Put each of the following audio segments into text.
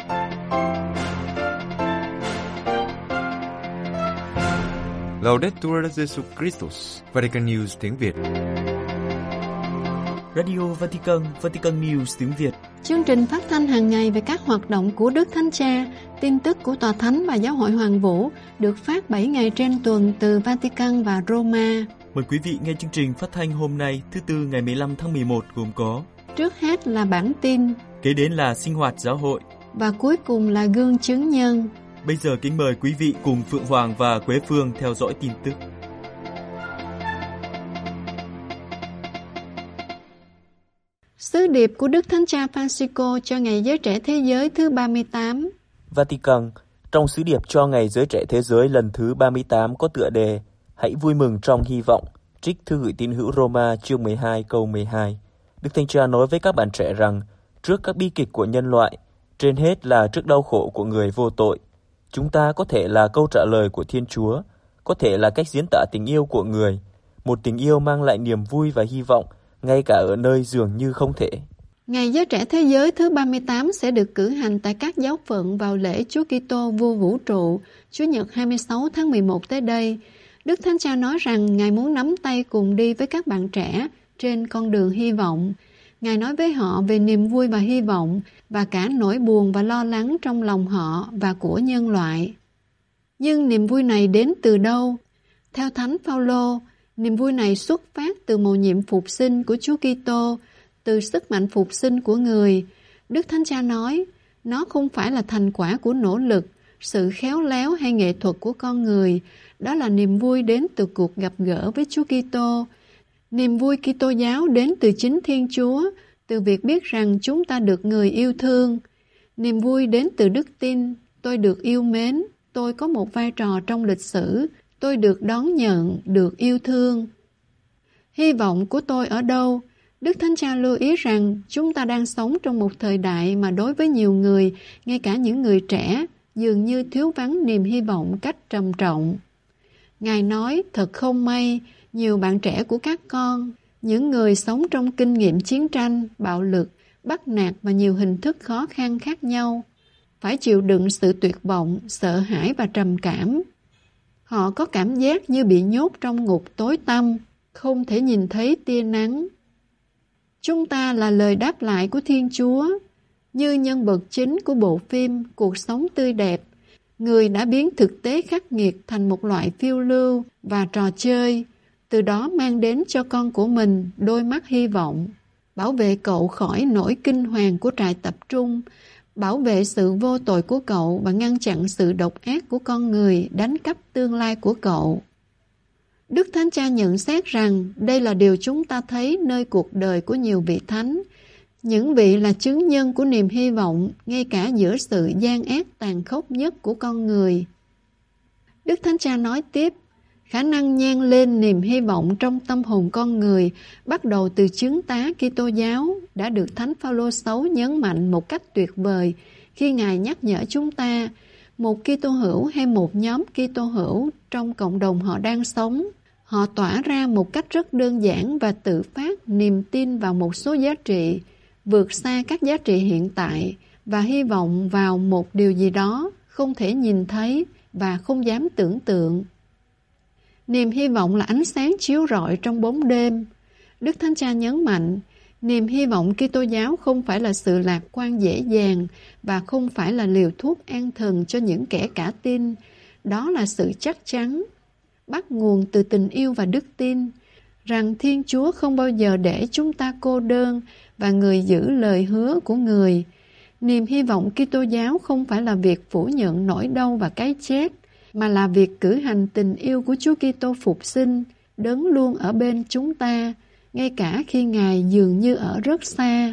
Laudetur Jesus Christus, Vatican News tiếng Việt. Radio Vatican, Vatican News tiếng Việt. Chương trình phát thanh hàng ngày về các hoạt động của Đức Thánh Cha, tin tức của Tòa Thánh và Giáo hội Hoàng Vũ được phát 7 ngày trên tuần từ Vatican và Roma. Mời quý vị nghe chương trình phát thanh hôm nay thứ Tư ngày 15 tháng 11 gồm có: trước hết là bản tin, kế đến là sinh hoạt giáo hội và cuối cùng là gương chứng nhân. Bây giờ kính mời quý vị cùng Phượng Hoàng và Quế Phương theo dõi tin tức. Sứ điệp của Đức Thánh Cha Francisco cho Ngày Giới Trẻ Thế Giới thứ 38. Vatican, trong sứ điệp cho Ngày Giới Trẻ Thế Giới lần thứ 38 có tựa đề Hãy vui mừng trong hy vọng, trích thư gửi tín hữu Roma chương 12 câu 12. Đức Thánh Cha nói với các bạn trẻ rằng, trước các bi kịch của nhân loại, trên hết là trước đau khổ của người vô tội, chúng ta có thể là câu trả lời của Thiên Chúa, có thể là cách diễn tả tình yêu của người, một tình yêu mang lại niềm vui và hy vọng, ngay cả ở nơi dường như không thể. Ngày Giới Trẻ Thế Giới thứ 38 sẽ được cử hành tại các giáo phận vào lễ Chúa Kitô Vua Vũ Trụ, Chủ nhật 26 tháng 11 tới đây. Đức Thánh Cha nói rằng Ngài muốn nắm tay cùng đi với các bạn trẻ trên con đường hy vọng. Ngài nói với họ về niềm vui và hy vọng và cả nỗi buồn và lo lắng trong lòng họ và của nhân loại. Nhưng niềm vui này đến từ đâu? Theo Thánh Phaolô, niềm vui này xuất phát từ mầu nhiệm phục sinh của Chúa Kitô, từ sức mạnh phục sinh của người. Đức Thánh Cha nói, nó không phải là thành quả của nỗ lực, sự khéo léo hay nghệ thuật của con người. Đó là niềm vui đến từ cuộc gặp gỡ với Chúa Kitô. Niềm vui Kitô giáo đến từ chính Thiên Chúa, từ việc biết rằng chúng ta được người yêu thương. Niềm vui đến từ đức tin, tôi được yêu mến, tôi có một vai trò trong lịch sử, tôi được đón nhận, được yêu thương. Hy vọng của tôi ở đâu? Đức Thánh Cha lưu ý rằng chúng ta đang sống trong một thời đại mà đối với nhiều người, ngay cả những người trẻ, dường như thiếu vắng niềm hy vọng cách trầm trọng. Ngài nói, thật không may, nhiều bạn trẻ của các con, những người sống trong kinh nghiệm chiến tranh, bạo lực, bắt nạt và nhiều hình thức khó khăn khác nhau, phải chịu đựng sự tuyệt vọng, sợ hãi và trầm cảm. Họ có cảm giác như bị nhốt trong ngục tối tăm, không thể nhìn thấy tia nắng. Chúng ta là lời đáp lại của Thiên Chúa. Như nhân vật chính của bộ phim Cuộc Sống Tươi Đẹp, người đã biến thực tế khắc nghiệt thành một loại phiêu lưu và trò chơi, từ đó mang đến cho con của mình đôi mắt hy vọng, bảo vệ cậu khỏi nỗi kinh hoàng của trại tập trung, bảo vệ sự vô tội của cậu và ngăn chặn sự độc ác của con người đánh cắp tương lai của cậu. Đức Thánh Cha nhận xét rằng đây là điều chúng ta thấy nơi cuộc đời của nhiều vị thánh. Những vị là chứng nhân của niềm hy vọng ngay cả giữa sự gian ác tàn khốc nhất của con người. Đức Thánh Cha nói tiếp, khả năng nhen lên niềm hy vọng trong tâm hồn con người bắt đầu từ chứng tá Kitô giáo đã được Thánh Phaolô 6 nhấn mạnh một cách tuyệt vời khi Ngài nhắc nhở chúng ta, một Kitô hữu hay một nhóm Kitô hữu trong cộng đồng họ đang sống, họ tỏa ra một cách rất đơn giản và tự phát niềm tin vào một số giá trị, vượt xa các giá trị hiện tại và hy vọng vào một điều gì đó không thể nhìn thấy và không dám tưởng tượng. Niềm hy vọng là ánh sáng chiếu rọi trong bóng đêm. Đức Thánh Cha nhấn mạnh, niềm hy vọng Kitô giáo không phải là sự lạc quan dễ dàng và không phải là liều thuốc an thần cho những kẻ cả tin. Đó là sự chắc chắn, bắt nguồn từ tình yêu và đức tin, rằng Thiên Chúa không bao giờ để chúng ta cô đơn và người giữ lời hứa của người. Niềm hy vọng Kitô giáo không phải là việc phủ nhận nỗi đau và cái chết, mà là việc cử hành tình yêu của Chúa Kitô phục sinh, đấng luôn ở bên chúng ta, ngay cả khi Ngài dường như ở rất xa.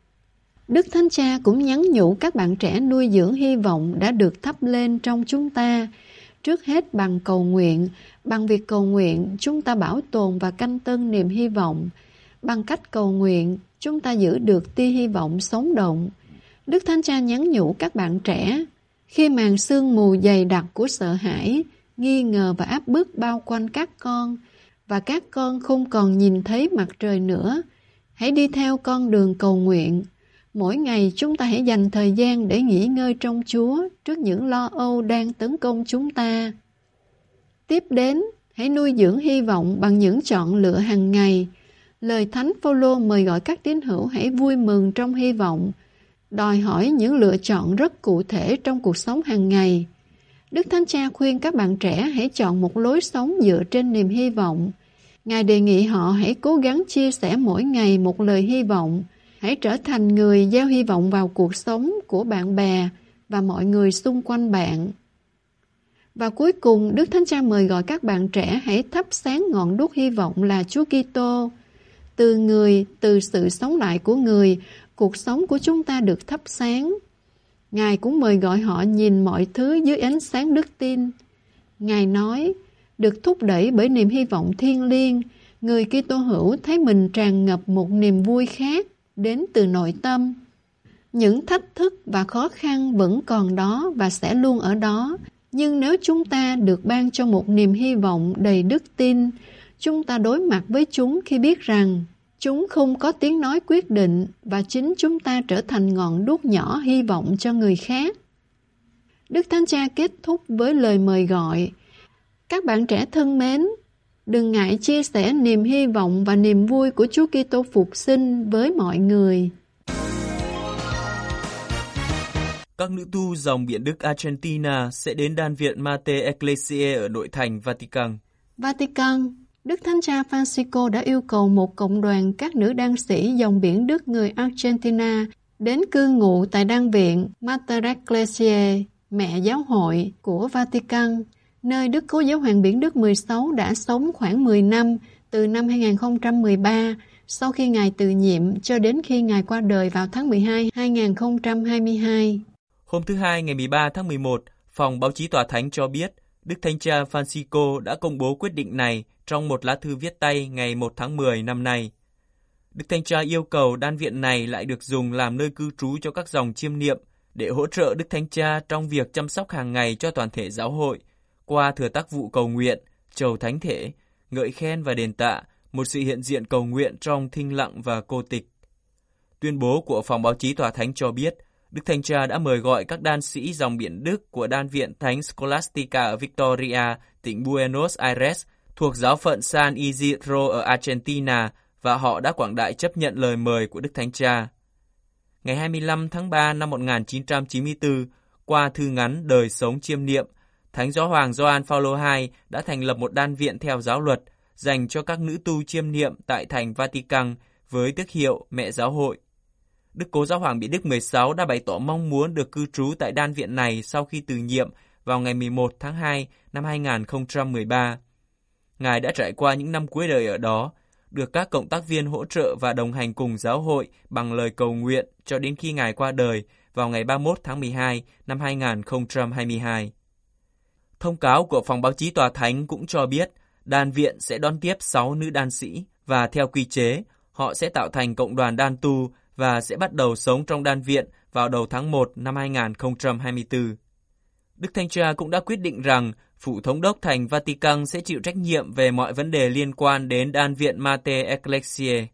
Đức Thánh Cha cũng nhắn nhủ các bạn trẻ nuôi dưỡng hy vọng đã được thắp lên trong chúng ta, trước hết bằng cầu nguyện. Bằng việc cầu nguyện, chúng ta bảo tồn và canh tân niềm hy vọng. Bằng cách cầu nguyện, chúng ta giữ được tia hy vọng sống động. Đức Thánh Cha nhắn nhủ các bạn trẻ, khi màn sương mù dày đặc của sợ hãi, nghi ngờ và áp bức bao quanh các con, và các con không còn nhìn thấy mặt trời nữa, hãy đi theo con đường cầu nguyện. Mỗi ngày chúng ta hãy dành thời gian để nghỉ ngơi trong Chúa trước những lo âu đang tấn công chúng ta. Tiếp đến, hãy nuôi dưỡng hy vọng bằng những chọn lựa hàng ngày. Lời Thánh Phaolô mời gọi các tín hữu hãy vui mừng trong hy vọng, đòi hỏi những lựa chọn rất cụ thể trong cuộc sống hàng ngày. Đức Thánh Cha khuyên các bạn trẻ hãy chọn một lối sống dựa trên niềm hy vọng. Ngài đề nghị họ hãy cố gắng chia sẻ mỗi ngày một lời hy vọng, hãy trở thành người gieo hy vọng vào cuộc sống của bạn bè và mọi người xung quanh bạn. Và cuối cùng, Đức Thánh Cha mời gọi các bạn trẻ hãy thắp sáng ngọn đuốc hy vọng là Chúa Kitô. Từ sự sống lại của người, cuộc sống của chúng ta được thắp sáng. Ngài cũng mời gọi họ nhìn mọi thứ dưới ánh sáng đức tin. Ngài nói, được thúc đẩy bởi niềm hy vọng thiêng liêng, người Kitô hữu thấy mình tràn ngập một niềm vui khác đến từ nội tâm. Những thách thức và khó khăn vẫn còn đó và sẽ luôn ở đó, nhưng nếu chúng ta được ban cho một niềm hy vọng đầy đức tin, chúng ta đối mặt với chúng khi biết rằng chúng không có tiếng nói quyết định và chính chúng ta trở thành ngọn đuốc nhỏ hy vọng cho người khác. Đức Thánh Cha kết thúc với lời mời gọi. Các bạn trẻ thân mến, đừng ngại chia sẻ niềm hy vọng và niềm vui của Chúa Kitô phục sinh với mọi người. Các nữ tu dòng Biển Đức Argentina sẽ đến đan viện Mater Ecclesiae ở nội thành Vatican. Vatican, Đức Thánh Cha Francisco đã yêu cầu một cộng đoàn các nữ đan sĩ dòng Biển Đức người Argentina đến cư ngụ tại đan viện Mater Ecclesiae, mẹ giáo hội của Vatican, nơi Đức Cố Giáo hoàng Biển Đức 16 đã sống khoảng 10 năm, từ năm 2013, sau khi Ngài từ nhiệm cho đến khi Ngài qua đời vào tháng 12, 2022. Hôm thứ Hai ngày 13 tháng 11, Phòng Báo chí Tòa Thánh cho biết Đức Thánh Cha Francisco đã công bố quyết định này trong một lá thư viết tay ngày 1 tháng 10 năm nay. Đức Thánh Cha yêu cầu đan viện này lại được dùng làm nơi cư trú cho các dòng chiêm niệm để hỗ trợ Đức Thánh Cha trong việc chăm sóc hàng ngày cho toàn thể giáo hội, qua thừa tác vụ cầu nguyện, chầu thánh thể, ngợi khen và đền tạ, một sự hiện diện cầu nguyện trong thinh lặng và cô tịch. Tuyên bố của Phòng Báo chí Tòa Thánh cho biết, Đức Thánh Cha đã mời gọi các đan sĩ dòng Biển Đức của đan viện Thánh Scholastica ở Victoria, tỉnh Buenos Aires, thuộc giáo phận San Isidro ở Argentina, và họ đã quảng đại chấp nhận lời mời của Đức Thánh Cha. Ngày 25 tháng 3 năm 1994, qua thư ngắn Đời sống chiêm niệm, Thánh Giáo hoàng Gioan Phaolô II đã thành lập một đan viện theo giáo luật dành cho các nữ tu chiêm niệm tại thành Vatican với tước hiệu Mẹ Giáo hội. Đức Cố Giáo hoàng Biển Đức 16 đã bày tỏ mong muốn được cư trú tại đan viện này sau khi từ nhiệm vào ngày 11 tháng 2 năm 2013. Ngài đã trải qua những năm cuối đời ở đó, được các cộng tác viên hỗ trợ và đồng hành cùng giáo hội bằng lời cầu nguyện cho đến khi Ngài qua đời vào ngày 31 tháng 12 năm 2022. Thông cáo của Phòng Báo chí Tòa Thánh cũng cho biết đan viện sẽ đón tiếp 6 nữ đan sĩ và theo quy chế, họ sẽ tạo thành cộng đoàn đan tu và sẽ bắt đầu sống trong đan viện vào đầu tháng 1 năm 2024. Đức Thánh Cha cũng đã quyết định rằng Phủ Thống đốc thành Vatican sẽ chịu trách nhiệm về mọi vấn đề liên quan đến đan viện Mater Ecclesiae.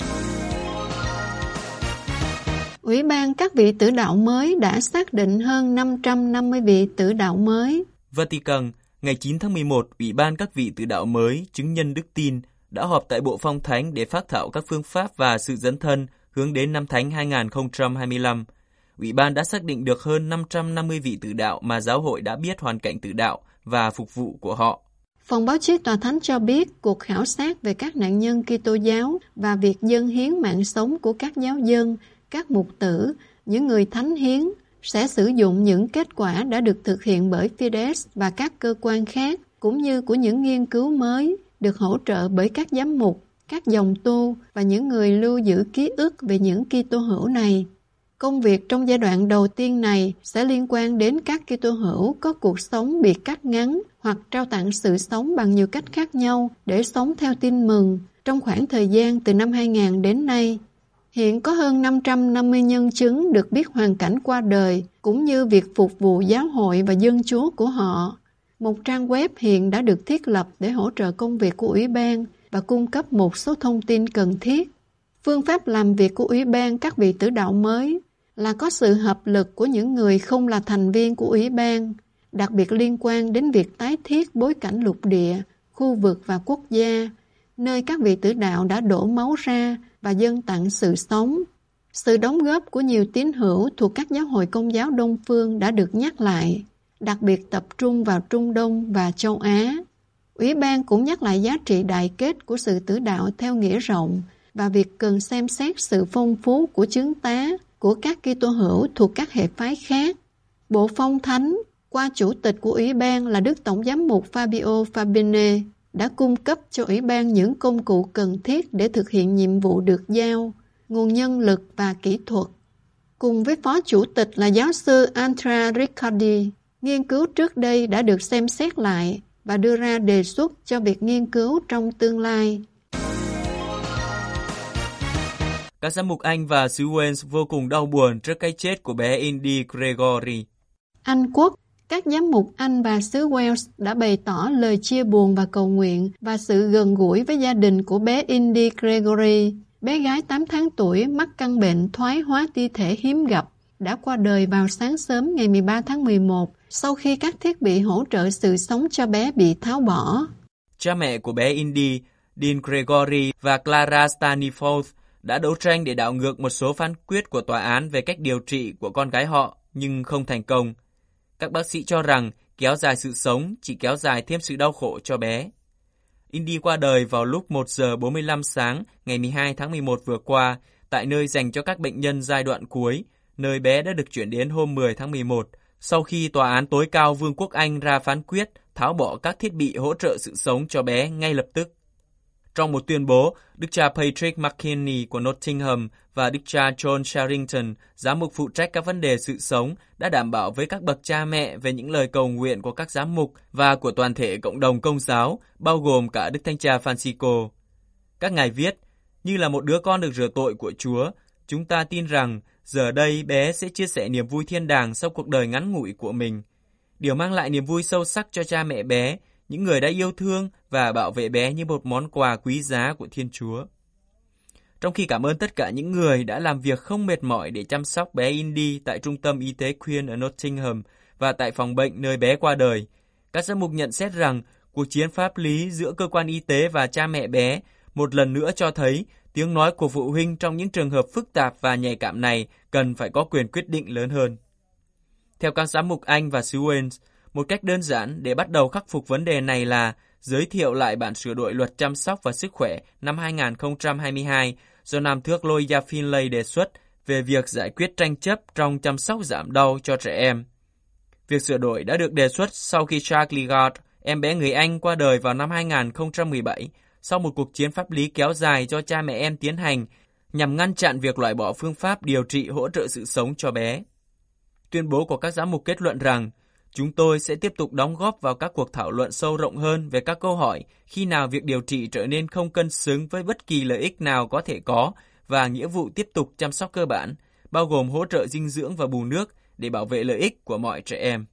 Ủy ban các vị tử đạo mới đã xác định hơn 550 vị tử đạo mới. Vatican, ngày 9 tháng 11, Ủy ban các vị tử đạo mới chứng nhân đức tin đã họp tại Bộ Phong Thánh để phác thảo các phương pháp và sự dấn thân hướng đến năm Thánh 2025. Ủy ban đã xác định được hơn 550 vị tử đạo mà giáo hội đã biết hoàn cảnh tử đạo và phục vụ của họ. Phòng Báo chí Tòa Thánh cho biết cuộc khảo sát về các nạn nhân Kitô giáo và việc dâng hiến mạng sống của các giáo dân, các mục tử, những người thánh hiến sẽ sử dụng những kết quả đã được thực hiện bởi Fides và các cơ quan khác, cũng như của những nghiên cứu mới được hỗ trợ bởi các giám mục, các dòng tu và những người lưu giữ ký ức về những Kitô hữu này. Công việc trong giai đoạn đầu tiên này sẽ liên quan đến các Kitô hữu có cuộc sống bị cắt ngắn hoặc trao tặng sự sống bằng nhiều cách khác nhau để sống theo tin mừng trong khoảng thời gian từ năm 2000 đến nay. Hiện có hơn 550 nhân chứng được biết hoàn cảnh qua đời, cũng như việc phục vụ giáo hội và dân chúa của họ. Một trang web hiện đã được thiết lập để hỗ trợ công việc của Ủy ban và cung cấp một số thông tin cần thiết. Phương pháp làm việc của Ủy ban các vị tử đạo mới là có sự hợp lực của những người không là thành viên của Ủy ban, đặc biệt liên quan đến việc tái thiết bối cảnh lục địa, khu vực và quốc gia, nơi các vị tử đạo đã đổ máu ra và dâng tặng sự sống. Sự đóng góp của nhiều tín hữu thuộc các giáo hội Công giáo Đông phương đã được nhắc lại, đặc biệt tập trung vào Trung Đông và châu Á. Ủy ban cũng nhắc lại giá trị đại kết của sự tử đạo theo nghĩa rộng và việc cần xem xét sự phong phú của chứng tá của các Kitô hữu thuộc các hệ phái khác. Bộ phong thánh, qua chủ tịch của Ủy ban là Đức Tổng giám mục Fabio Fabene, đã cung cấp cho Ủy ban những công cụ cần thiết để thực hiện nhiệm vụ được giao, nguồn nhân lực và kỹ thuật. Cùng với phó chủ tịch là giáo sư Andrea Riccardi, nghiên cứu trước đây đã được xem xét lại và đưa ra đề xuất cho việc nghiên cứu trong tương lai. Các giám mục Anh và xứ Wales vô cùng đau buồn trước cái chết của bé Indy Gregory. Anh Quốc, các giám mục Anh và xứ Wales đã bày tỏ lời chia buồn và cầu nguyện và sự gần gũi với gia đình của bé Indy Gregory, bé gái 8 tháng tuổi mắc căn bệnh thoái hóa ti thể hiếm gặp, đã qua đời vào sáng sớm ngày 13 tháng 11 sau khi các thiết bị hỗ trợ sự sống cho bé bị tháo bỏ. Cha mẹ của bé Indy, Dean Gregory và Clara Staniforth đã đấu tranh để đảo ngược một số phán quyết của tòa án về cách điều trị của con gái họ, nhưng không thành công. Các bác sĩ cho rằng kéo dài sự sống chỉ kéo dài thêm sự đau khổ cho bé. Indy qua đời vào lúc 1 giờ 45 sáng ngày 12 tháng 11 vừa qua tại nơi dành cho các bệnh nhân giai đoạn cuối, nơi bé đã được chuyển đến hôm 10 tháng 11, sau khi Tòa án tối cao Vương quốc Anh ra phán quyết tháo bỏ các thiết bị hỗ trợ sự sống cho bé ngay lập tức. Trong một tuyên bố, Đức cha Patrick McKinney của Nottingham và Đức cha John Sherrington, giám mục phụ trách các vấn đề sự sống, đã đảm bảo với các bậc cha mẹ về những lời cầu nguyện của các giám mục và của toàn thể cộng đồng Công giáo, bao gồm cả Đức Thánh cha Francisco. Các ngài viết, như là một đứa con được rửa tội của Chúa, chúng ta tin rằng giờ đây bé sẽ chia sẻ niềm vui thiên đàng sau cuộc đời ngắn ngủi của mình. Điều mang lại niềm vui sâu sắc cho cha mẹ bé, những người đã yêu thương và bảo vệ bé như một món quà quý giá của Thiên Chúa. Trong khi cảm ơn tất cả những người đã làm việc không mệt mỏi để chăm sóc bé Indy tại Trung tâm Y tế Queen ở Nottingham và tại phòng bệnh nơi bé qua đời, các giám mục nhận xét rằng cuộc chiến pháp lý giữa cơ quan y tế và cha mẹ bé một lần nữa cho thấy tiếng nói của phụ huynh trong những trường hợp phức tạp và nhạy cảm này cần phải có quyền quyết định lớn hơn. Theo các giám mục Anh và xứ Wales, một cách đơn giản để bắt đầu khắc phục vấn đề này là giới thiệu lại bản sửa đổi luật chăm sóc và sức khỏe năm 2022 do Nam Thước Loya Finlay đề xuất về việc giải quyết tranh chấp trong chăm sóc giảm đau cho trẻ em. Việc sửa đổi đã được đề xuất sau khi Charlie Gard, em bé người Anh qua đời vào năm 2017 sau một cuộc chiến pháp lý kéo dài do cha mẹ em tiến hành nhằm ngăn chặn việc loại bỏ phương pháp điều trị hỗ trợ sự sống cho bé. Tuyên bố của các giám mục kết luận rằng chúng tôi sẽ tiếp tục đóng góp vào các cuộc thảo luận sâu rộng hơn về các câu hỏi khi nào việc điều trị trở nên không cân xứng với bất kỳ lợi ích nào có thể có và nghĩa vụ tiếp tục chăm sóc cơ bản, bao gồm hỗ trợ dinh dưỡng và bù nước để bảo vệ lợi ích của mọi trẻ em.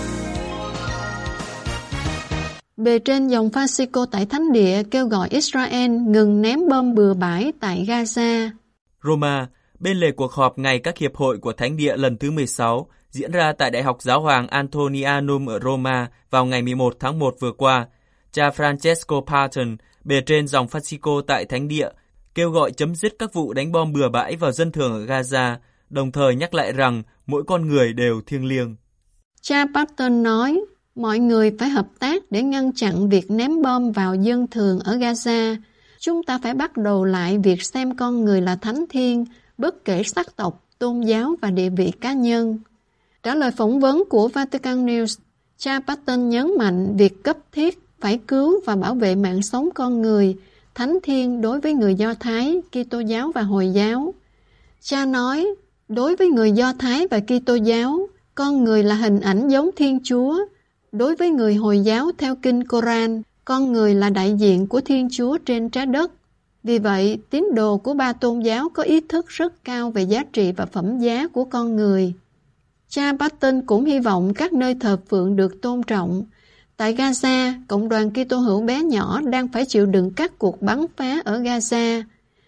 Bề trên dòng Francisco tại Thánh Địa kêu gọi Israel ngừng ném bom bừa bãi tại Gaza. Roma, bên lề cuộc họp ngày các hiệp hội của Thánh Địa lần thứ 16, diễn ra tại Đại học Giáo hoàng Antonianum ở Roma vào ngày 11 tháng 1 vừa qua, cha Francesco Parton, bề trên dòng Francisco tại Thánh Địa, kêu gọi chấm dứt các vụ đánh bom bừa bãi vào dân thường ở Gaza, đồng thời nhắc lại rằng mỗi con người đều thiêng liêng. Cha Parton nói, mọi người phải hợp tác để ngăn chặn việc ném bom vào dân thường ở Gaza. Chúng ta phải bắt đầu lại việc xem con người là thánh thiêng, bất kể sắc tộc, tôn giáo và địa vị cá nhân. Trả lời phỏng vấn của Vatican News, cha Parton nhấn mạnh việc cấp thiết phải cứu và bảo vệ mạng sống con người, thánh thiêng đối với người Do Thái, Kitô giáo và Hồi giáo. Cha nói, đối với người Do Thái và Kitô giáo, con người là hình ảnh giống Thiên Chúa. Đối với người Hồi giáo theo kinh Koran, con người là đại diện của Thiên Chúa trên trái đất. Vì vậy, tín đồ của ba tôn giáo có ý thức rất cao về giá trị và phẩm giá của con người. Cha Parton cũng hy vọng các nơi thờ phượng được tôn trọng. Tại Gaza, cộng đoàn Kitô hữu bé nhỏ đang phải chịu đựng các cuộc bắn phá ở Gaza.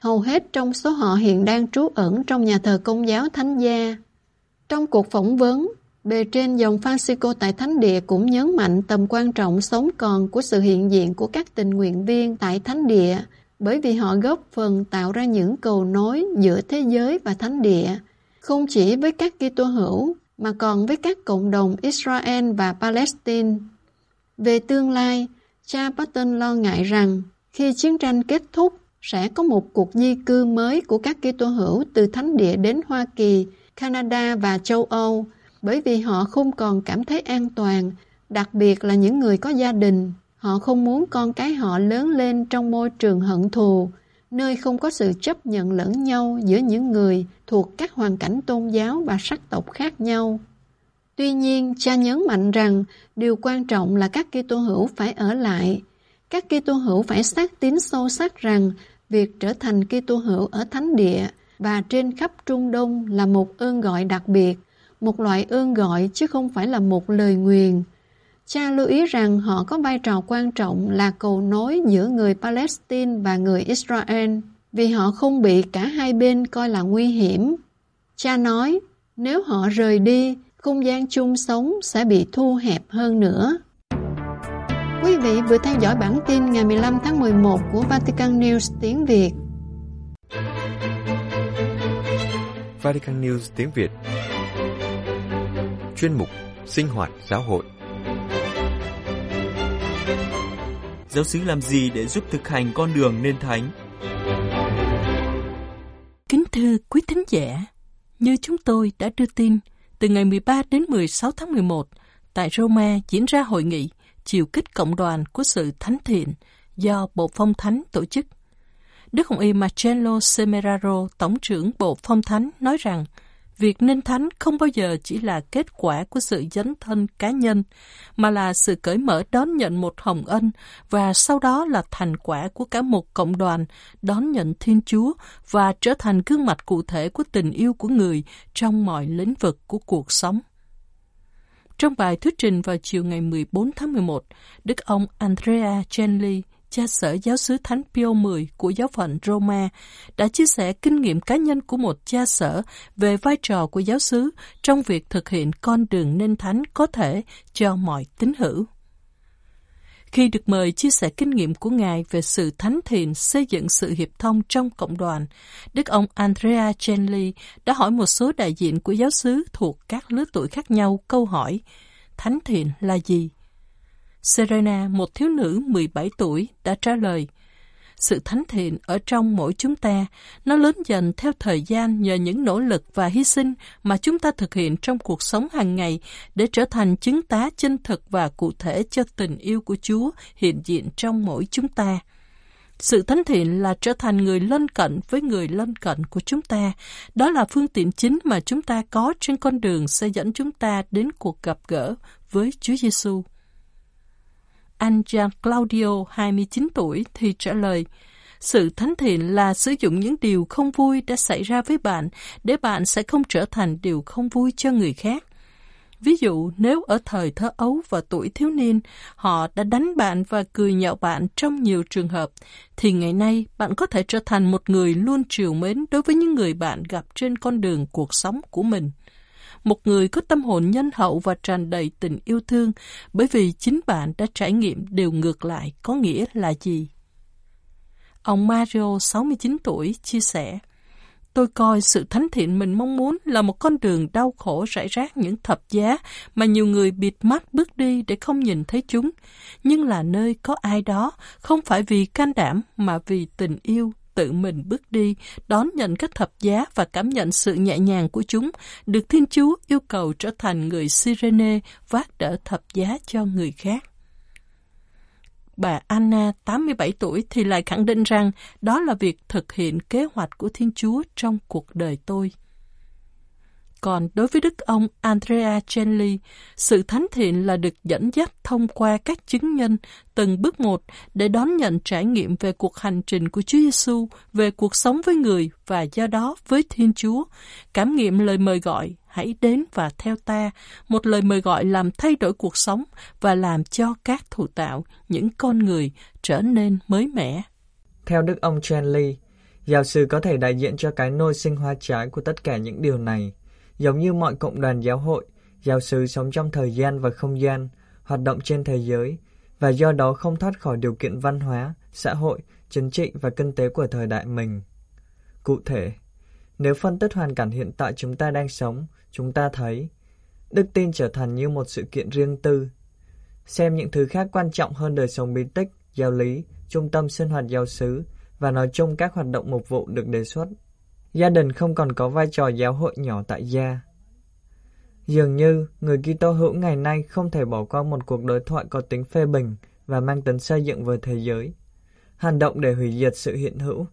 Hầu hết trong số họ hiện đang trú ẩn trong nhà thờ Công giáo Thánh Gia. Trong cuộc phỏng vấn, bề trên dòng Francisco tại Thánh Địa cũng nhấn mạnh tầm quan trọng sống còn của sự hiện diện của các tình nguyện viên tại Thánh Địa, bởi vì họ góp phần tạo ra những cầu nối giữa thế giới và Thánh Địa, không chỉ với các Kitô hữu mà còn với các cộng đồng Israel và Palestine. Về tương lai, cha Patton lo ngại rằng khi chiến tranh kết thúc sẽ có một cuộc di cư mới của các Kitô hữu từ Thánh Địa đến Hoa Kỳ, Canada và châu Âu, bởi vì họ không còn cảm thấy an toàn, đặc biệt là những người có gia đình. Họ không muốn con cái họ lớn lên trong môi trường hận thù, nơi không có sự chấp nhận lẫn nhau giữa những người thuộc các hoàn cảnh tôn giáo và sắc tộc khác nhau. Tuy nhiên, cha nhấn mạnh rằng điều quan trọng là các Kitô hữu phải ở lại. Các Kitô hữu phải xác tín sâu sắc rằng việc trở thành Kitô hữu ở Thánh Địa và trên khắp Trung Đông là một ơn gọi đặc biệt, một loại ơn gọi chứ không phải là một lời nguyền. Cha lưu ý rằng họ có vai trò quan trọng là cầu nối giữa người Palestine và người Israel, vì họ không bị cả hai bên coi là nguy hiểm. Cha nói, nếu họ rời đi, không gian chung sống sẽ bị thu hẹp hơn nữa. Quý vị vừa theo dõi bản tin ngày 15 tháng 11 của Vatican News tiếng Việt. Vatican News tiếng Việt. Chuyên mục Sinh hoạt giáo hội. Giáo xứ làm gì để giúp thực hành con đường nên thánh? Kính thưa quý thính giả, như chúng tôi đã đưa tin, từ ngày 13 đến 16 tháng 11, tại Roma diễn ra hội nghị chiều kích cộng đoàn của sự thánh thiện do Bộ Phong Thánh tổ chức. Đức Hồng Y Marcello Semeraro, Tổng trưởng Bộ Phong Thánh, nói rằng việc nên thánh không bao giờ chỉ là kết quả của sự dấn thân cá nhân, mà là sự cởi mở đón nhận một hồng ân và sau đó là thành quả của cả một cộng đoàn đón nhận Thiên Chúa và trở thành gương mặt cụ thể của tình yêu của người trong mọi lĩnh vực của cuộc sống. Trong bài thuyết trình vào chiều ngày 14 tháng 11, Đức ông Andrea Cenli, cha sở giáo xứ Thánh Pio X của giáo phận Roma, đã chia sẻ kinh nghiệm cá nhân của một cha sở về vai trò của giáo xứ trong việc thực hiện con đường nên thánh có thể cho mọi tín hữu. Khi được mời chia sẻ kinh nghiệm của Ngài về sự thánh thiện xây dựng sự hiệp thông trong cộng đoàn, Đức ông Andrea Cenli đã hỏi một số đại diện của giáo xứ thuộc các lứa tuổi khác nhau câu hỏi: thánh thiện là gì? Serena, một thiếu nữ 17 tuổi, đã trả lời: sự thánh thiện ở trong mỗi chúng ta, nó lớn dần theo thời gian nhờ những nỗ lực và hy sinh mà chúng ta thực hiện trong cuộc sống hàng ngày để trở thành chứng tá chân thực và cụ thể cho tình yêu của Chúa hiện diện trong mỗi chúng ta. Sự thánh thiện là trở thành người lân cận với người lân cận của chúng ta. Đó là phương tiện chính mà chúng ta có trên con đường sẽ dẫn chúng ta đến cuộc gặp gỡ với Chúa Giêsu. Anh Gian Claudio, 29 tuổi, thì trả lời: sự thánh thiện là sử dụng những điều không vui đã xảy ra với bạn để bạn sẽ không trở thành điều không vui cho người khác. Ví dụ, nếu ở thời thơ ấu và tuổi thiếu niên, họ đã đánh bạn và cười nhạo bạn trong nhiều trường hợp, thì ngày nay bạn có thể trở thành một người luôn trìu mến đối với những người bạn gặp trên con đường cuộc sống của mình. Một người có tâm hồn nhân hậu và tràn đầy tình yêu thương, bởi vì chính bạn đã trải nghiệm điều ngược lại có nghĩa là gì. Ông Mario, 69 tuổi, chia sẻ: tôi coi sự thánh thiện mình mong muốn là một con đường đau khổ rải rác những thập giá mà nhiều người bịt mắt bước đi để không nhìn thấy chúng, nhưng là nơi có ai đó, không phải vì can đảm mà vì tình yêu, tự mình bước đi, đón nhận các thập giá và cảm nhận sự nhẹ nhàng của chúng, được Thiên Chúa yêu cầu trở thành người Cyrene vác đỡ thập giá cho người khác. Bà Anna, 87 tuổi, thì lại khẳng định rằng đó là việc thực hiện kế hoạch của Thiên Chúa trong cuộc đời tôi. Còn đối với đức ông Andrea Cenli, sự thánh thiện là được dẫn dắt thông qua các chứng nhân từng bước một để đón nhận trải nghiệm về cuộc hành trình của Chúa Giêsu, về cuộc sống với người và do đó với Thiên Chúa, cảm nghiệm lời mời gọi hãy đến và theo ta, một lời mời gọi làm thay đổi cuộc sống và làm cho các thụ tạo, những con người trở nên mới mẻ. Theo đức ông Cenli, Giáo xứ có thể đại diện cho cái nôi sinh hoa trái của tất cả những điều này. Giống như mọi cộng đoàn giáo hội, giáo xứ sống trong thời gian và không gian, hoạt động trên thế giới, và do đó không thoát khỏi điều kiện văn hóa, xã hội, chính trị và kinh tế của thời đại mình. Cụ thể, nếu phân tích hoàn cảnh hiện tại chúng ta đang sống, chúng ta thấy đức tin trở thành như một sự kiện riêng tư. Xem những thứ khác quan trọng hơn đời sống bí tích, giáo lý, trung tâm sinh hoạt giáo xứ và nói chung các hoạt động mục vụ được đề xuất. Gia đình không còn có vai trò giáo hội nhỏ tại gia. Dường như, người Kitô hữu ngày nay không thể bỏ qua một cuộc đối thoại có tính phê bình và mang tính xây dựng với thế giới, hành động để hủy diệt sự hiện hữu.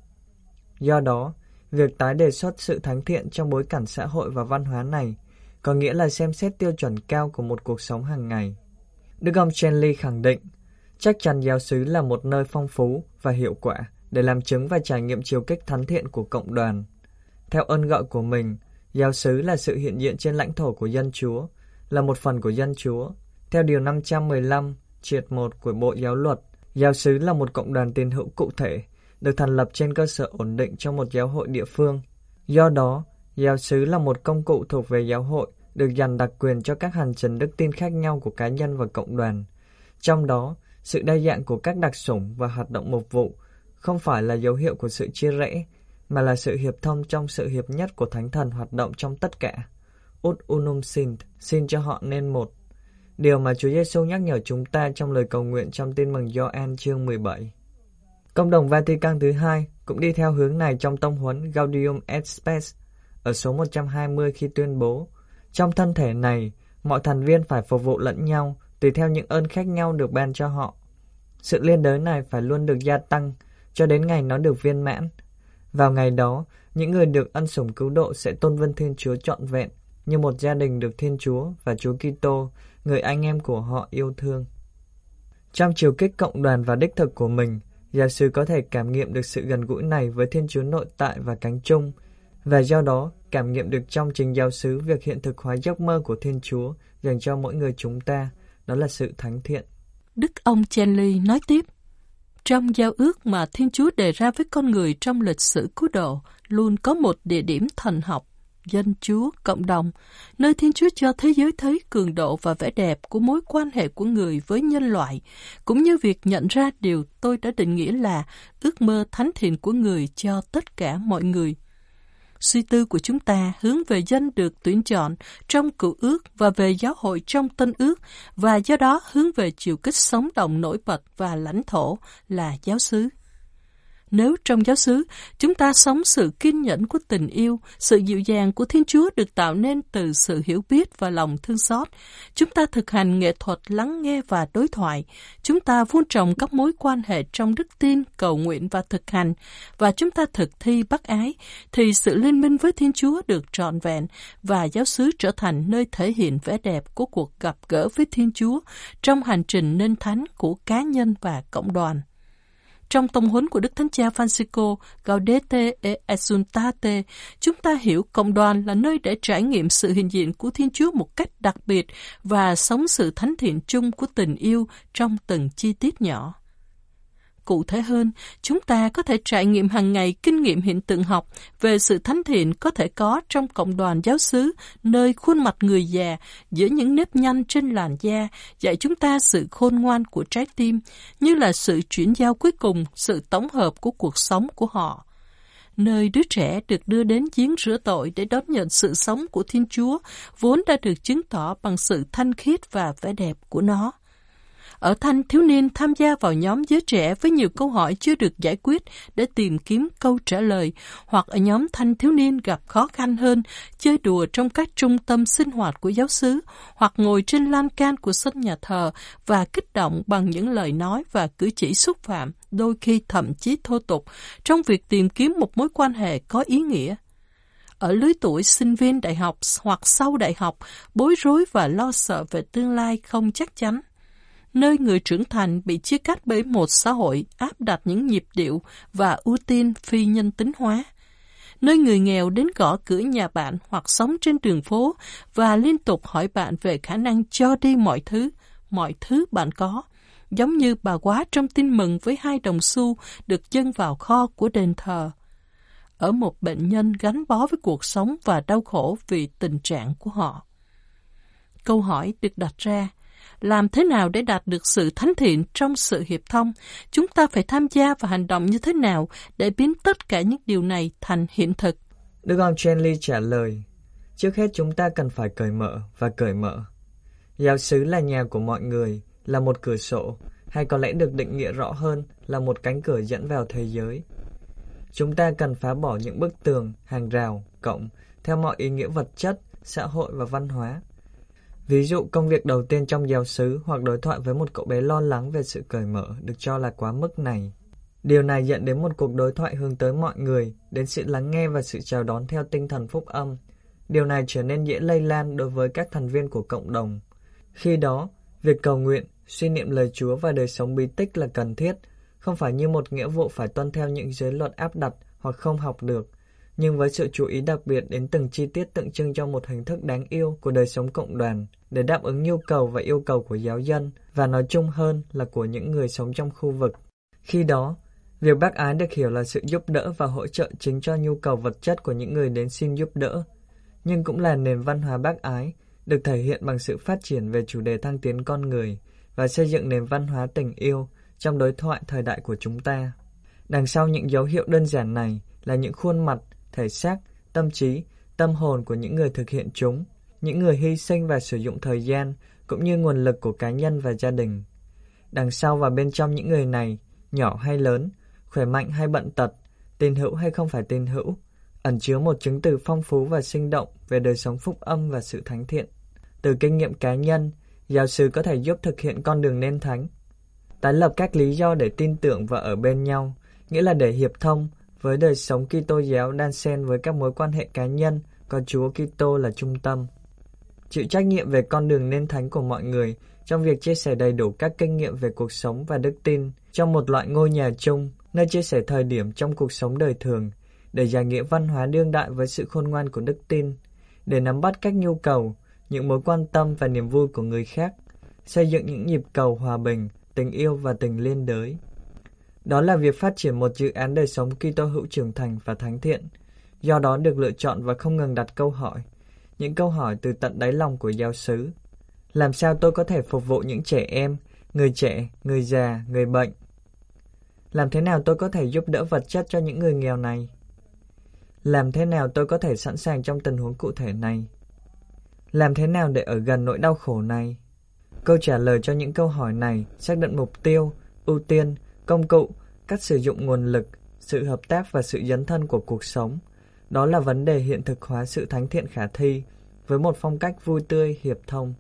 Do đó, việc tái đề xuất sự thánh thiện trong bối cảnh xã hội và văn hóa này có nghĩa là xem xét tiêu chuẩn cao của một cuộc sống hàng ngày. Đức ông Chenley khẳng định, chắc chắn giáo xứ là một nơi phong phú và hiệu quả để làm chứng và trải nghiệm chiều kích thánh thiện của cộng đoàn. Theo ơn gọi của mình, giáo xứ là sự hiện diện trên lãnh thổ của dân Chúa, là một phần của dân Chúa. Theo điều 515, triệt 1 của Bộ Giáo luật, giáo xứ là một cộng đoàn tín hữu cụ thể, được thành lập trên cơ sở ổn định trong một giáo hội địa phương. Do đó, giáo xứ là một công cụ thuộc về giáo hội, được dành đặc quyền cho các hành trình đức tin khác nhau của cá nhân và cộng đoàn. Trong đó, sự đa dạng của các đặc chủng và hoạt động mục vụ không phải là dấu hiệu của sự chia rẽ, mà là sự hiệp thông trong sự hiệp nhất của Thánh Thần hoạt động trong tất cả. Ut unum sint, xin cho họ nên một. Điều mà Chúa Giêsu nhắc nhở chúng ta trong lời cầu nguyện trong Tin mừng Gioan chương 17. Công đồng Vatican thứ hai cũng đi theo hướng này trong tông huấn Gaudium et Spes ở số 120 khi tuyên bố, trong thân thể này, mọi thành viên phải phục vụ lẫn nhau tùy theo những ơn khác nhau được ban cho họ. Sự liên đới này phải luôn được gia tăng cho đến ngày nó được viên mãn. Vào ngày đó, những người được ân sủng cứu độ sẽ tôn vinh Thiên Chúa trọn vẹn như một gia đình được Thiên Chúa và Chúa Kitô, người anh em của họ yêu thương. Trong chiều kích cộng đoàn và đích thực của mình, giáo xứ có thể cảm nghiệm được sự gần gũi này với Thiên Chúa nội tại và cánh chung, và do đó cảm nghiệm được trong chính giáo xứ việc hiện thực hóa giấc mơ của Thiên Chúa dành cho mỗi người chúng ta, đó là sự thánh thiện. Đức ông Chenley nói tiếp, trong giao ước mà Thiên Chúa đề ra với con người trong lịch sử cứu độ, luôn có một địa điểm thần học, dân Chúa, cộng đồng, nơi Thiên Chúa cho thế giới thấy cường độ và vẻ đẹp của mối quan hệ của người với nhân loại, cũng như việc nhận ra điều tôi đã định nghĩa là ước mơ thánh thiện của người cho tất cả mọi người. Suy tư của chúng ta hướng về dân được tuyển chọn trong Cựu ước và về giáo hội trong Tân ước, và do đó hướng về chiều kích sống động nổi bật và lãnh thổ là giáo xứ. Nếu trong giáo xứ, chúng ta sống sự kiên nhẫn của tình yêu, sự dịu dàng của Thiên Chúa được tạo nên từ sự hiểu biết và lòng thương xót, chúng ta thực hành nghệ thuật lắng nghe và đối thoại, chúng ta vun trồng các mối quan hệ trong đức tin, cầu nguyện và thực hành, và chúng ta thực thi bác ái, thì sự liên minh với Thiên Chúa được trọn vẹn, và giáo xứ trở thành nơi thể hiện vẻ đẹp của cuộc gặp gỡ với Thiên Chúa trong hành trình nên thánh của cá nhân và cộng đoàn. Trong tông huấn của Đức Thánh Cha Francisco Gaudete et Exsultate, chúng ta hiểu cộng đoàn là nơi để trải nghiệm sự hiện diện của Thiên Chúa một cách đặc biệt và sống sự thánh thiện chung của tình yêu trong từng chi tiết nhỏ. Cụ thể hơn, chúng ta có thể trải nghiệm hàng ngày kinh nghiệm hiện tượng học về sự thánh thiện có thể có trong cộng đoàn giáo xứ, nơi khuôn mặt người già giữa những nếp nhăn trên làn da dạy chúng ta sự khôn ngoan của trái tim, như là sự chuyển giao cuối cùng, sự tổng hợp của cuộc sống của họ. Nơi đứa trẻ được đưa đến giếng rửa tội để đón nhận sự sống của Thiên Chúa, vốn đã được chứng tỏ bằng sự thanh khiết và vẻ đẹp của nó. Ở thanh thiếu niên tham gia vào nhóm giới trẻ với nhiều câu hỏi chưa được giải quyết để tìm kiếm câu trả lời, hoặc ở nhóm thanh thiếu niên gặp khó khăn hơn, chơi đùa trong các trung tâm sinh hoạt của giáo xứ, hoặc ngồi trên lan can của sân nhà thờ và kích động bằng những lời nói và cử chỉ xúc phạm, đôi khi thậm chí thô tục, trong việc tìm kiếm một mối quan hệ có ý nghĩa. Ở lứa tuổi sinh viên đại học hoặc sau đại học, bối rối và lo sợ về tương lai không chắc chắn. Nơi người trưởng thành bị chia cắt bởi một xã hội áp đặt những nhịp điệu và ưu tiên phi nhân tính hóa. Nơi người nghèo đến gõ cửa nhà bạn hoặc sống trên đường phố và liên tục hỏi bạn về khả năng cho đi mọi thứ bạn có, giống như bà quá trong Tin mừng với 2 đồng xu được dâng vào kho của đền thờ. ở một bệnh nhân gắn bó với cuộc sống và đau khổ vì tình trạng của họ. Câu hỏi được đặt ra, làm thế nào để đạt được sự thánh thiện trong sự hiệp thông? Chúng ta phải tham gia và hành động như thế nào để biến tất cả những điều này thành hiện thực? Đức ông Chenley trả lời, trước hết chúng ta cần phải cởi mở và cởi mở. Giáo xứ là nhà của mọi người, là một cửa sổ, hay có lẽ được định nghĩa rõ hơn là một cánh cửa dẫn vào thế giới. Chúng ta cần phá bỏ những bức tường, hàng rào, cổng, theo mọi ý nghĩa vật chất, xã hội và văn hóa. Ví dụ, công việc đầu tiên trong giáo xứ hoặc đối thoại với một cậu bé lo lắng về sự cởi mở được cho là quá mức này. Điều này dẫn đến một cuộc đối thoại hướng tới mọi người, đến sự lắng nghe và sự chào đón theo tinh thần phúc âm. Điều này trở nên dễ lây lan đối với các thành viên của cộng đồng. Khi đó, việc cầu nguyện, suy niệm lời Chúa và đời sống bí tích là cần thiết, không phải như một nghĩa vụ phải tuân theo những giới luật áp đặt hoặc không học được, nhưng với sự chú ý đặc biệt đến từng chi tiết tượng trưng cho một hình thức đáng yêu của đời sống cộng đoàn, để đáp ứng nhu cầu và yêu cầu của giáo dân, và nói chung hơn là của những người sống trong khu vực. Khi đó, việc bác ái được hiểu là sự giúp đỡ và hỗ trợ chính cho nhu cầu vật chất của những người đến xin giúp đỡ, nhưng cũng là nền văn hóa bác ái, được thể hiện bằng sự phát triển về chủ đề thăng tiến con người và xây dựng nền văn hóa tình yêu trong đối thoại thời đại của chúng ta. Đằng sau những dấu hiệu đơn giản này là những khuôn mặt, thể xác, tâm trí, tâm hồn của những người thực hiện chúng, những người hy sinh và sử dụng thời gian cũng như nguồn lực của cá nhân và gia đình. Đằng sau và bên trong những người này, nhỏ hay lớn, khỏe mạnh hay bận tật, tín hữu hay không phải tín hữu, ẩn chứa một chứng từ phong phú và sinh động về đời sống phúc âm và sự thánh thiện. Từ kinh nghiệm cá nhân, giáo xứ có thể giúp thực hiện con đường nên thánh. Tái lập các lý do để tin tưởng và ở bên nhau, nghĩa là để hiệp thông với đời sống Kitô giáo đan xen với các mối quan hệ cá nhân có Chúa Kitô là trung tâm. Chịu trách nhiệm về con đường nên thánh của mọi người trong việc chia sẻ đầy đủ các kinh nghiệm về cuộc sống và đức tin trong một loại ngôi nhà chung, nơi chia sẻ thời điểm trong cuộc sống đời thường, để giải nghĩa văn hóa đương đại với sự khôn ngoan của đức tin, để nắm bắt các nhu cầu, những mối quan tâm và niềm vui của người khác, xây dựng những nhịp cầu hòa bình, tình yêu và tình liên đới. Đó là việc phát triển một dự án đời sống Kitô hữu trưởng thành và thánh thiện, do đó được lựa chọn và không ngừng đặt câu hỏi, những câu hỏi từ tận đáy lòng của giáo xứ. Làm sao tôi có thể phục vụ những trẻ em, người trẻ, người già, người bệnh? Làm thế nào tôi có thể giúp đỡ vật chất cho những người nghèo này? Làm thế nào tôi có thể sẵn sàng trong tình huống cụ thể này? Làm thế nào để ở gần nỗi đau khổ này? Câu trả lời cho những câu hỏi này xác định mục tiêu, ưu tiên, công cụ, cách sử dụng nguồn lực, sự hợp tác và sự dấn thân của cuộc sống. Đó là vấn đề hiện thực hóa sự thánh thiện khả thi với một phong cách vui tươi, hiệp thông.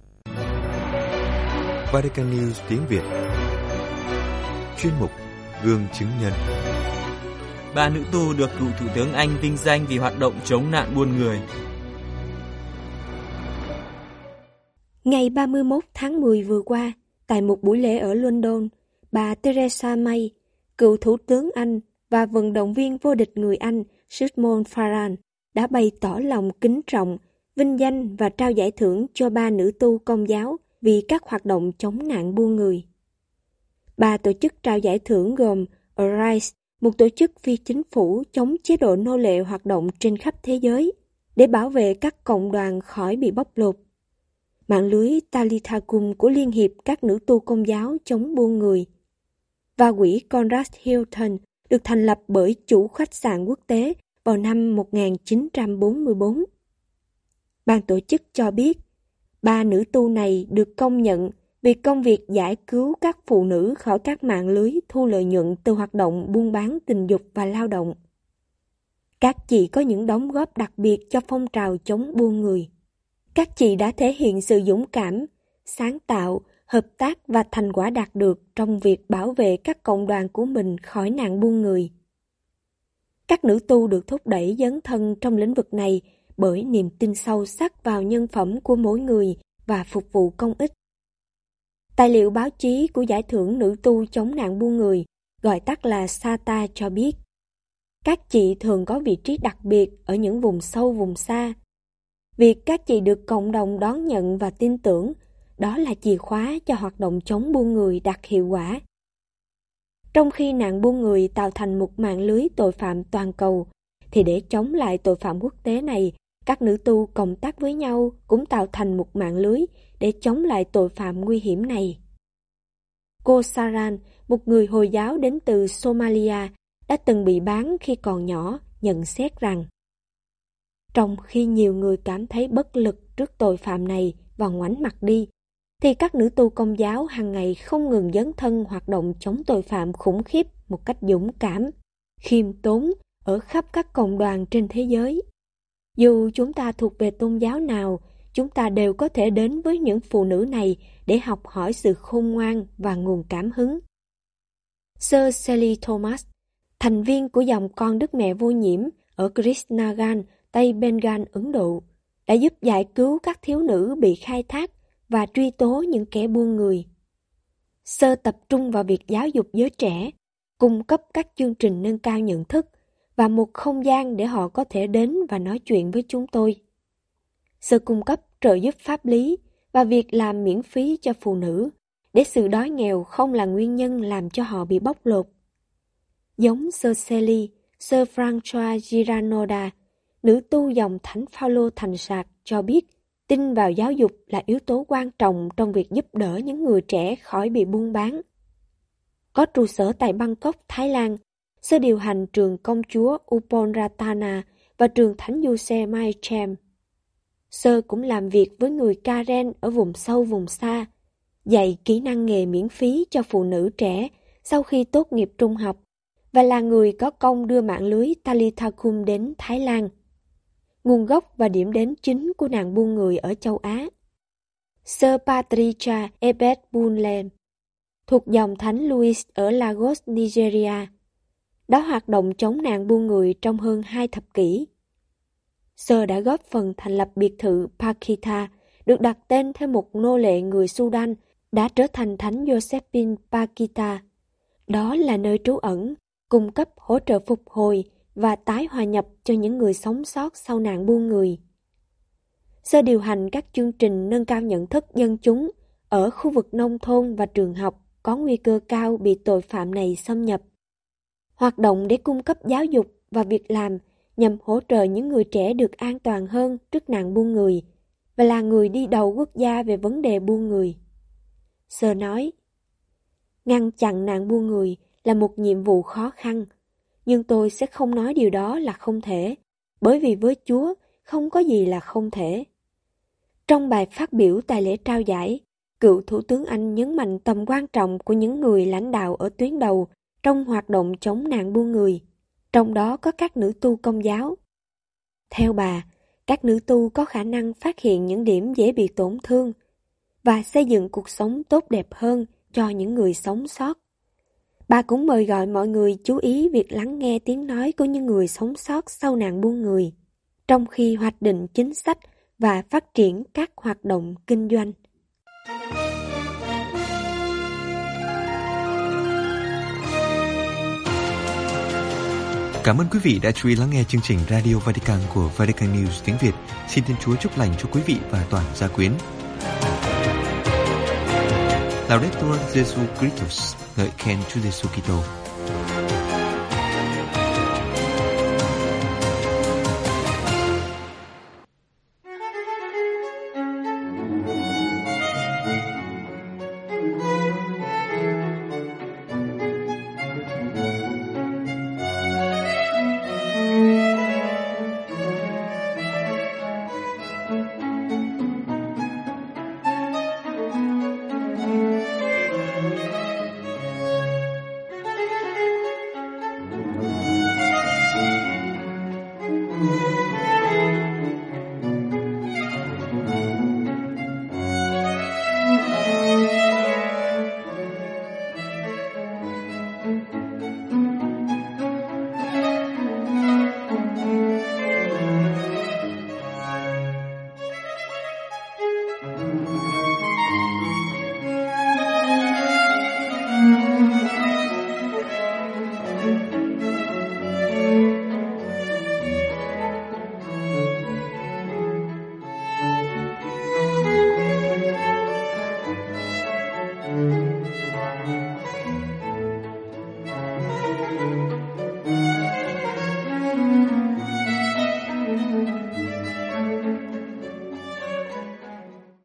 Vatican News tiếng Việt. Chuyên mục Gương chứng nhân. 3 nữ tu được cựu Thủ tướng Anh vinh danh vì hoạt động chống nạn buôn người. Ngày 31 tháng 10 vừa qua, tại một buổi lễ ở London, bà Theresa May, cựu Thủ tướng Anh và vận động viên vô địch người Anh Simon Farran đã bày tỏ lòng kính trọng, vinh danh và trao giải thưởng cho 3 nữ tu Công giáo vì các hoạt động chống nạn buôn người. 3 tổ chức trao giải thưởng gồm Arise, một tổ chức phi chính phủ chống chế độ nô lệ hoạt động trên khắp thế giới để bảo vệ các cộng đoàn khỏi bị bóc lột. Mạng lưới Talitha Kum của Liên hiệp các nữ tu Công giáo chống buôn người và quỹ Conrad Hilton được thành lập bởi chủ khách sạn quốc tế vào năm 1944. Ban tổ chức cho biết, 3 nữ tu này được công nhận vì công việc giải cứu các phụ nữ khỏi các mạng lưới thu lợi nhuận từ hoạt động buôn bán tình dục và lao động. Các chị có những đóng góp đặc biệt cho phong trào chống buôn người. Các chị đã thể hiện sự dũng cảm, sáng tạo, hợp tác và thành quả đạt được trong việc bảo vệ các cộng đoàn của mình khỏi nạn buôn người. Các nữ tu được thúc đẩy dấn thân trong lĩnh vực này bởi niềm tin sâu sắc vào nhân phẩm của mỗi người và phục vụ công ích. Tài liệu báo chí của giải thưởng nữ tu chống nạn buôn người, gọi tắt là SATA, cho biết các chị thường có vị trí đặc biệt ở những vùng sâu vùng xa. Việc các chị được cộng đồng đón nhận và tin tưởng, đó là chìa khóa cho hoạt động chống buôn người đạt hiệu quả. Trong khi nạn buôn người tạo thành một mạng lưới tội phạm toàn cầu, thì để chống lại tội phạm quốc tế này, các nữ tu cộng tác với nhau cũng tạo thành một mạng lưới để chống lại tội phạm nguy hiểm này. Cô Saran, một người Hồi giáo đến từ Somalia, đã từng bị bán khi còn nhỏ, nhận xét rằng trong khi nhiều người cảm thấy bất lực trước tội phạm này và ngoảnh mặt đi, thì các nữ tu Công giáo hàng ngày không ngừng dấn thân hoạt động chống tội phạm khủng khiếp một cách dũng cảm, khiêm tốn ở khắp các cộng đoàn trên thế giới. Dù chúng ta thuộc về tôn giáo nào, chúng ta đều có thể đến với những phụ nữ này để học hỏi sự khôn ngoan và nguồn cảm hứng. Sir Sally Thomas, thành viên của dòng con Đức Mẹ Vô Nhiễm ở Krishnagar, Tây Bengal, Ấn Độ, đã giúp giải cứu các thiếu nữ bị khai thác và truy tố những kẻ buôn người. Sir tập trung vào việc giáo dục giới trẻ, cung cấp các chương trình nâng cao nhận thức và một không gian để họ có thể đến và nói chuyện với chúng tôi. Sir cung cấp trợ giúp pháp lý và việc làm miễn phí cho phụ nữ, để sự đói nghèo không là nguyên nhân làm cho họ bị bóc lột. Giống Sir Sally, Sir Francois Giranoda, nữ tu dòng Thánh Phaolô Thành Sạc cho biết tin vào giáo dục là yếu tố quan trọng trong việc giúp đỡ những người trẻ khỏi bị buôn bán. Có trụ sở tại Bangkok, Thái Lan, Sir điều hành trường công chúa Uponratana và trường Thánh Giuse Mai Chem. Sir cũng làm việc với người Karen ở vùng sâu vùng xa, dạy kỹ năng nghề miễn phí cho phụ nữ trẻ sau khi tốt nghiệp trung học, và là người có công đưa mạng lưới Talitha-kum đến Thái Lan, nguồn gốc và điểm đến chính của nạn buôn người ở châu Á. Sir Patricia Ebet Bunlem, thuộc dòng Thánh Louis ở Lagos, Nigeria, đã hoạt động chống nạn buôn người trong hơn 2 thập kỷ. Sir đã góp phần thành lập biệt thự Pakita, được đặt tên theo một nô lệ người Sudan, đã trở thành Thánh Josephine Pakita. Đó là nơi trú ẩn, cung cấp hỗ trợ phục hồi và tái hòa nhập cho những người sống sót sau nạn buôn người. Sir điều hành các chương trình nâng cao nhận thức dân chúng ở khu vực nông thôn và trường học có nguy cơ cao bị tội phạm này xâm nhập. Hoạt động để cung cấp giáo dục và việc làm nhằm hỗ trợ những người trẻ được an toàn hơn trước nạn buôn người, và là người đi đầu quốc gia về vấn đề buôn người. Sir nói, ngăn chặn nạn buôn người là một nhiệm vụ khó khăn, nhưng tôi sẽ không nói điều đó là không thể, bởi vì với Chúa không có gì là không thể. Trong bài phát biểu tại lễ trao giải, cựu Thủ tướng Anh nhấn mạnh tầm quan trọng của những người lãnh đạo ở tuyến đầu trong hoạt động chống nạn buôn người, trong đó có các nữ tu Công giáo. Theo bà, các nữ tu có khả năng phát hiện những điểm dễ bị tổn thương và xây dựng cuộc sống tốt đẹp hơn cho những người sống sót. Bà cũng mời gọi mọi người chú ý việc lắng nghe tiếng nói của những người sống sót sau nạn buôn người, trong khi hoạch định chính sách và phát triển các hoạt động kinh doanh. Cảm ơn quý vị đã chú ý lắng nghe chương trình Radio Vatican của Vatican News tiếng Việt. Xin Thiên Chúa chúc lành cho quý vị và toàn gia quyến. Laudetur Jesu Christus, ngợi khen Chúa Giêsu Kitô.